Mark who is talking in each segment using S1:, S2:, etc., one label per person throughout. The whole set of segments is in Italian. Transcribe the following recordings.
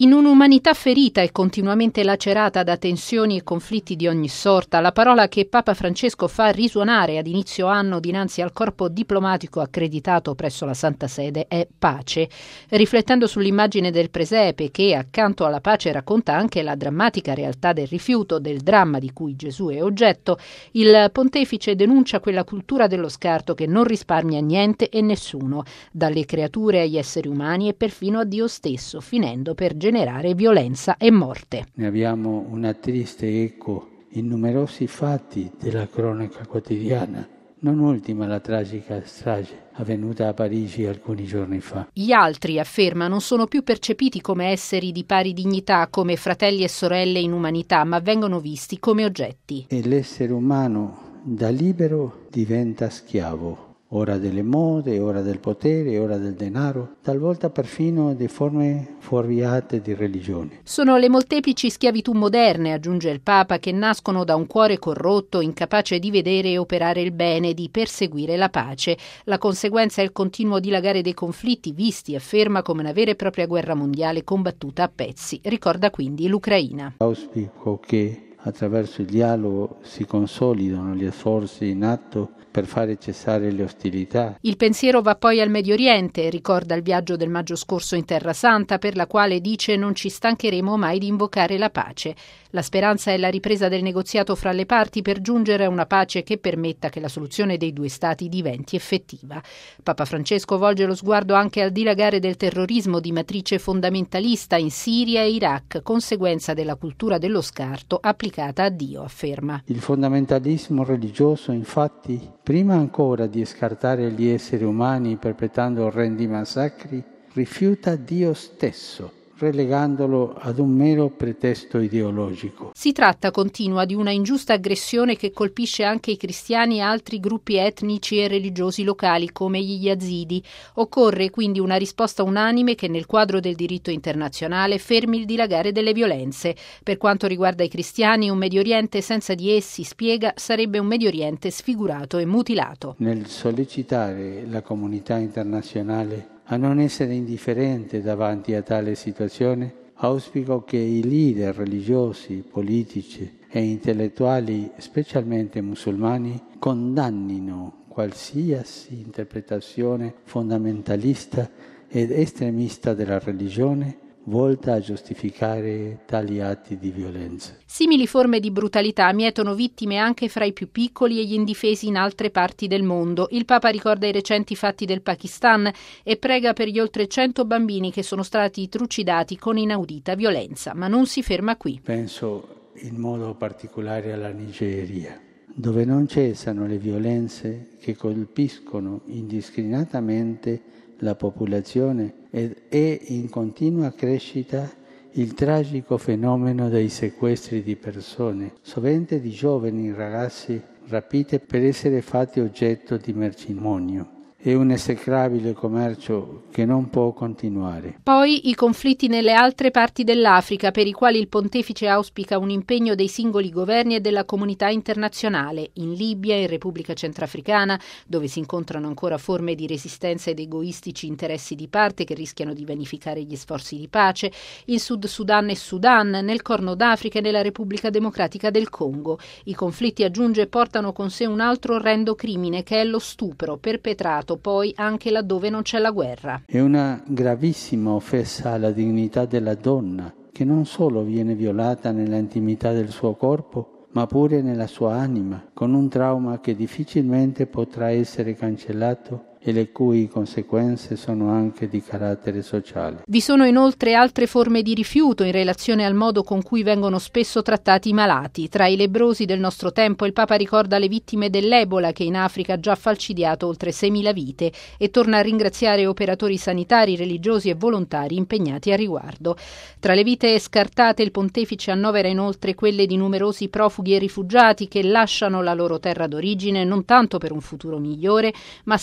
S1: In un'umanità ferita e continuamente lacerata da tensioni e conflitti di ogni sorta, la parola che Papa Francesco fa risuonare ad inizio anno dinanzi al corpo diplomatico accreditato presso la Santa Sede è pace, riflettendo sull'immagine del presepe che, accanto alla pace, racconta anche la drammatica realtà del rifiuto, del dramma di cui Gesù è oggetto. Il pontefice denuncia quella cultura dello scarto che non risparmia niente e nessuno, dalle creature agli esseri umani e perfino a Dio stesso, finendo per generare violenza e morte.
S2: Ne abbiamo una triste eco in numerosi fatti della cronaca quotidiana, non ultima la tragica strage avvenuta a Parigi alcuni giorni fa.
S1: Gli altri, afferma, non sono più percepiti come esseri di pari dignità, come fratelli e sorelle in umanità, ma vengono visti come oggetti.
S2: E l'essere umano da libero diventa schiavo. Ora delle mode, ora del potere, ora del denaro, talvolta perfino di forme fuorviate di religione.
S1: Sono le molteplici schiavitù moderne, aggiunge il Papa, che nascono da un cuore corrotto, incapace di vedere e operare il bene, di perseguire la pace. La conseguenza è il continuo dilagare dei conflitti visti, afferma, come una vera e propria guerra mondiale combattuta a pezzi. Ricorda quindi l'Ucraina.
S2: Auspico che attraverso il dialogo si consolidano gli sforzi in atto per fare cessare le ostilità.
S1: Il pensiero va poi al Medio Oriente, ricorda il viaggio del maggio scorso in Terra Santa, per la quale dice non ci stancheremo mai di invocare la pace. La speranza è la ripresa del negoziato fra le parti per giungere a una pace che permetta che la soluzione dei due stati diventi effettiva. Papa Francesco volge lo sguardo anche al dilagare del terrorismo di matrice fondamentalista in Siria e Iraq, conseguenza della cultura dello scarto applicata a Dio, afferma.
S2: Il fondamentalismo religioso, infatti, prima ancora di scartare gli esseri umani perpetrando orrendi massacri, rifiuta Dio stesso, relegandolo ad un mero pretesto ideologico.
S1: Si tratta, continua, di una ingiusta aggressione che colpisce anche i cristiani e altri gruppi etnici e religiosi locali come gli yazidi. Occorre quindi una risposta unanime che nel quadro del diritto internazionale fermi il dilagare delle violenze. Per quanto riguarda i cristiani, un Medio Oriente senza di essi, spiega, sarebbe un Medio Oriente sfigurato e mutilato.
S2: Nel sollecitare la comunità internazionale a non essere indifferente davanti a tale situazione, auspico che i leader religiosi, politici e intellettuali, specialmente musulmani, condannino qualsiasi interpretazione fondamentalista ed estremista della religione volta a giustificare tali atti di violenza.
S1: Simili forme di brutalità mietono vittime anche fra i più piccoli e gli indifesi in altre parti del mondo. Il Papa ricorda i recenti fatti del Pakistan e prega per gli oltre 100 bambini che sono stati trucidati con inaudita violenza, ma non si ferma qui.
S2: Penso in modo particolare alla Nigeria, dove non cessano le violenze che colpiscono indiscriminatamente la popolazione ed è in continua crescita il tragico fenomeno dei sequestri di persone, sovente di giovani ragazzi rapite per essere fatti oggetto di mercimonio. È un esecrabile commercio che non può continuare.
S1: Poi i conflitti nelle altre parti dell'Africa, per i quali il pontefice auspica un impegno dei singoli governi e della comunità internazionale, in Libia e in Repubblica Centrafricana, dove si incontrano ancora forme di resistenza ed egoistici interessi di parte che rischiano di vanificare gli sforzi di pace, in Sud Sudan e Sudan, nel Corno d'Africa e nella Repubblica Democratica del Congo. I conflitti, aggiunge, portano con sé un altro orrendo crimine, che è lo stupro, perpetrato poi anche laddove non c'è la guerra.
S2: È una gravissima offesa alla dignità della donna, che non solo viene violata nella intimità del suo corpo, ma pure nella sua anima, con un trauma che difficilmente potrà essere cancellato e le cui conseguenze sono anche di carattere sociale.
S1: Vi sono inoltre altre forme di rifiuto in relazione al modo con cui vengono spesso trattati i malati. Tra i lebbrosi del nostro tempo il Papa ricorda le vittime dell'Ebola, che in Africa ha già falcidiato oltre 6.000 vite, e torna a ringraziare operatori sanitari, religiosi e volontari impegnati a riguardo. Tra le vite scartate il pontefice annovera inoltre quelle di numerosi profughi e rifugiati che lasciano la loro terra d'origine non tanto per un futuro migliore, ma semplicemente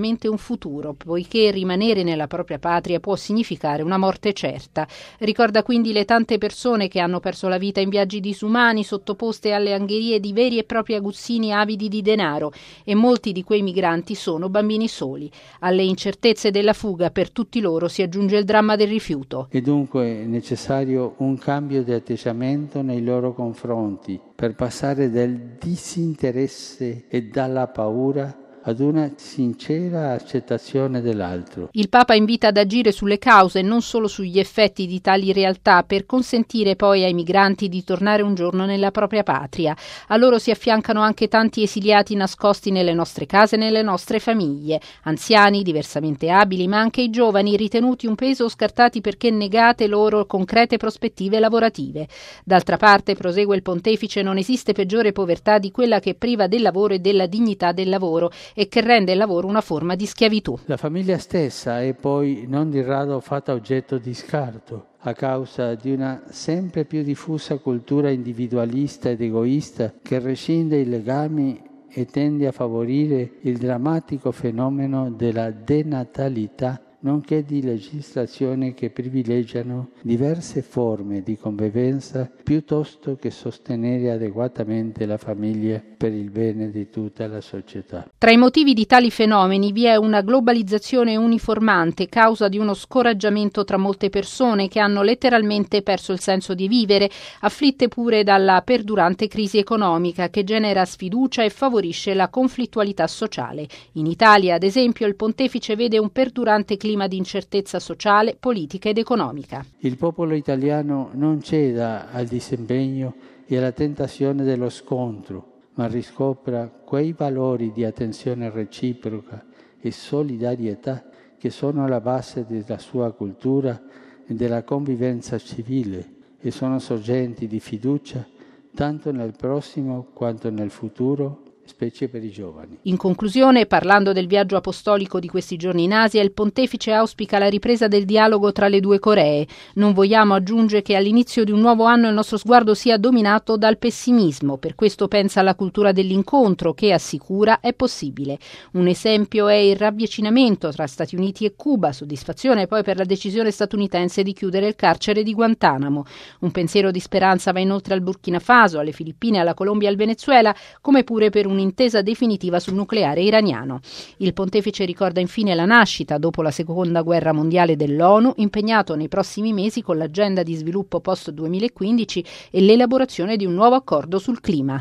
S1: semplicemente un futuro, poiché rimanere nella propria patria può significare una morte certa. Ricorda quindi le tante persone che hanno perso la vita in viaggi disumani, sottoposte alle angherie di veri e propri aguzzini avidi di denaro, e molti di quei migranti sono bambini soli. Alle incertezze della fuga per tutti loro si aggiunge il dramma del rifiuto.
S2: È dunque necessario un cambio di atteggiamento nei loro confronti per passare dal disinteresse e dalla paura ad una sincera accettazione dell'altro.
S1: Il Papa invita ad agire sulle cause e non solo sugli effetti di tali realtà per consentire poi ai migranti di tornare un giorno nella propria patria. A loro si affiancano anche tanti esiliati nascosti nelle nostre case e nelle nostre famiglie, anziani, diversamente abili, ma anche i giovani ritenuti un peso o scartati perché negate loro concrete prospettive lavorative. D'altra parte, prosegue il Pontefice, non esiste peggiore povertà di quella che priva del lavoro e della dignità del lavoro e che rende il lavoro una forma di schiavitù.
S2: La famiglia stessa è poi non di rado fatta oggetto di scarto a causa di una sempre più diffusa cultura individualista ed egoista che rescinde i legami e tende a favorire il drammatico fenomeno della denatalità, nonché di legislazioni che privilegiano diverse forme di convivenza piuttosto che sostenere adeguatamente la famiglia per il bene di tutta la società.
S1: Tra i motivi di tali fenomeni vi è una globalizzazione uniformante, causa di uno scoraggiamento tra molte persone che hanno letteralmente perso il senso di vivere, afflitte pure dalla perdurante crisi economica che genera sfiducia e favorisce la conflittualità sociale. In Italia, ad esempio, il Pontefice vede un perdurante clima di incertezza sociale, politica ed economica.
S2: Il popolo italiano non ceda al disimpegno e alla tentazione dello scontro, ma riscopra quei valori di attenzione reciproca e solidarietà che sono alla base della sua cultura e della convivenza civile e sono sorgenti di fiducia tanto nel prossimo quanto nel futuro, specie per i giovani.
S1: In conclusione, parlando del viaggio apostolico di questi giorni in Asia, il Pontefice auspica la ripresa del dialogo tra le due Coree. Non vogliamo, aggiunge, che all'inizio di un nuovo anno il nostro sguardo sia dominato dal pessimismo. Per questo pensa alla cultura dell'incontro che, assicura, è possibile. Un esempio è il ravvicinamento tra Stati Uniti e Cuba, soddisfazione poi per la decisione statunitense di chiudere il carcere di Guantanamo. Un pensiero di speranza va inoltre al Burkina Faso, alle Filippine, alla Colombia e al Venezuela, come pure per un'intesa definitiva sul nucleare iraniano. Il Pontefice ricorda infine la nascita, dopo la Seconda Guerra Mondiale, dell'ONU, impegnato nei prossimi mesi con l'agenda di sviluppo post-2015 e l'elaborazione di un nuovo accordo sul clima.